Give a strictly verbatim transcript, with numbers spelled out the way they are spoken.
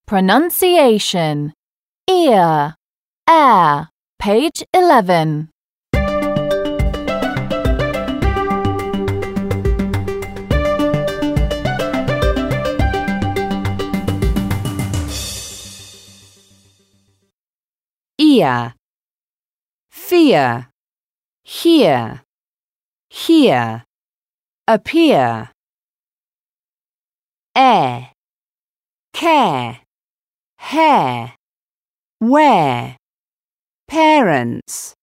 Pronunciation. Ear, air, page eleven. Ear, fear, hear, hear, appear. Air, care, hair, where, parents.